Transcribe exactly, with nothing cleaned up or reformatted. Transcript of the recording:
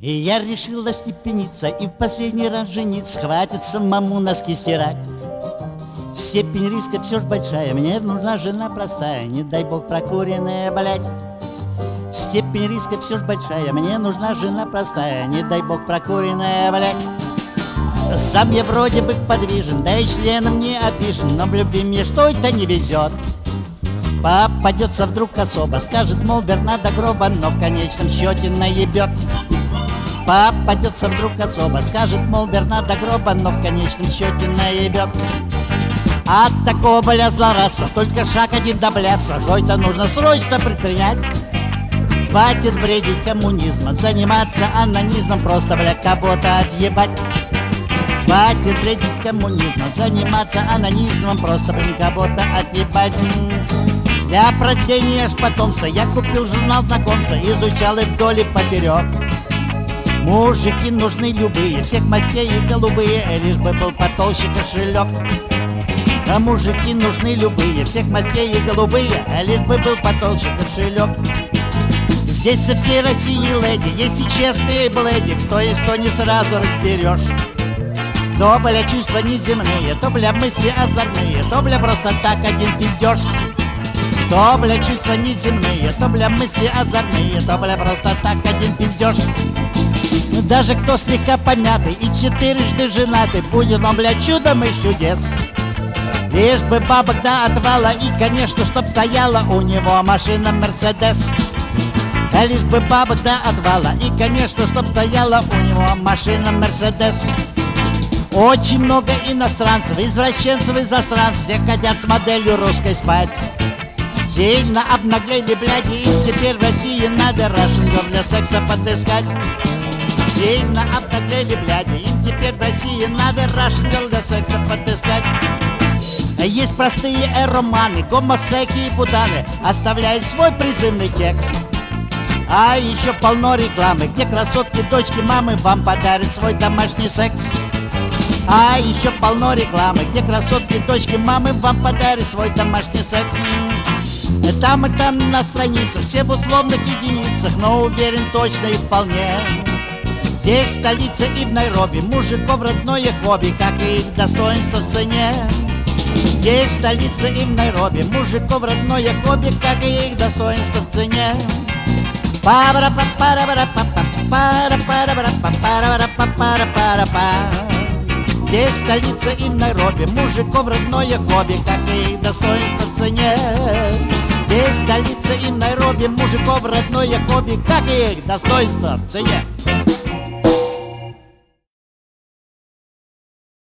И я решила степениться и в последний раз жениться. Хватит самому носки стирать. Степень риска все ж большая, мне нужна жена простая, не дай бог прокуренная, блядь. Степень риска все ж большая, мне нужна жена простая, не дай бог прокуренная, блядь. Сам я вроде бы подвижен, да и членом не опишен, но в любви мне что-то не везет. Попадется вдруг особо, скажет, мол, верна до гроба, но в конечном счете наебет. Попадется вдруг особо, скажет, мол, верна до гроба, но в конечном счете наебет. От такого, бля, злорадства только шаг один до блядства, что-то нужно срочно предпринять. Хватит бредить коммунизмом, заниматься анонизмом, просто, бля, кого-то отъебать. Хватит бредить коммунизмом, заниматься анонизмом, просто, блин, кого-то отъебать. Для продления ж потомства я купил журнал знакомства, изучал их вдоль и поперек. Мужики нужны любые, всех мастей и голубые, лишь бы был потолще кошелек. А мужики нужны любые, всех мастей и голубые, лишь бы был потолще кошелек. Здесь со всей России леди, есть и честные бледи, кто есть, кто не сразу разберешь. То, бля, чувства неземные, то, бля, мысли озорные, то, бля, просто так один пиздеж. То, бля, чувства неземные, то, бля, мысли озорные, то, бля, просто так один пиздеж. Даже кто слегка помятый и четырежды женатый, будет он, бля, чудом из чудес. Лишь бы бабок до отвала и, конечно, чтоб стояла у него машина Мерседес. А лишь бы бабок до отвала и, конечно, чтоб стояла у него машина Мерседес. Очень много иностранцев, извращенцев и засранцев, все хотят с моделью русской спать. Сильно обнаглели, бляди, им теперь в России надо Russian Girl для секса подыскать. Сильно обнаглели, бляди, им теперь в России надо Russian Girl для секса подыскать. Есть простые эроманы, гомосеки и путаны, оставляют свой призывный текст. А еще полно рекламы, где красотки, дочки, мамы вам подарят свой домашний секс. А еще полно рекламы, где красотки, дочки, мамы вам подарят свой домашний секс. Там и там на страницах, все в условных единицах, но уверен точно и вполне. Здесь в столице и в Найроби мужиков родное хобби, как и их достоинство в цене. Здесь в столице и в Найроби мужиков родное хобби, как и их достоинство в цене. Здесь в столице и в Найроби мужиков родное хобби, как и их достоинство в цене. Здесь в столице и в Найроби мужиков родное хобби, как и их достоинство в цене.